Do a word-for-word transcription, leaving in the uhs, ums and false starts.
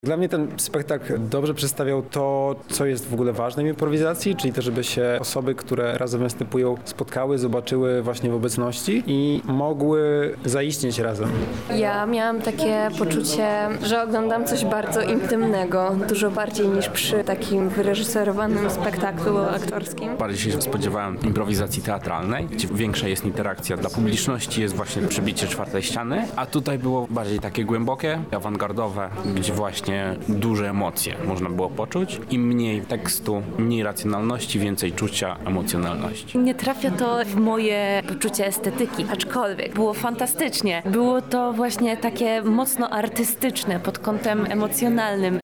Dla mnie ten spektakl dobrze przedstawiał to, co jest w ogóle ważne w improwizacji, czyli to, żeby się osoby, które razem występują, spotkały, zobaczyły właśnie w obecności i mogły zaistnieć razem. Ja miałam takie poczucie, że oglądam coś bardzo intymnego, dużo bardziej niż przy takim wyreżyserowanym spektaklu aktorskim. Bardziej się spodziewałem improwizacji teatralnej, gdzie większa jest interakcja dla publiczności, jest właśnie przebicie czwartej ściany, a tutaj było bardziej takie głębokie, awangardowe, gdzie właśnie duże emocje można było poczuć i mniej tekstu, mniej racjonalności, więcej czucia, emocjonalności. Nie trafia to w moje poczucie estetyki, aczkolwiek było fantastycznie. Było to właśnie takie mocno artystyczne pod kątem emocjonalnym.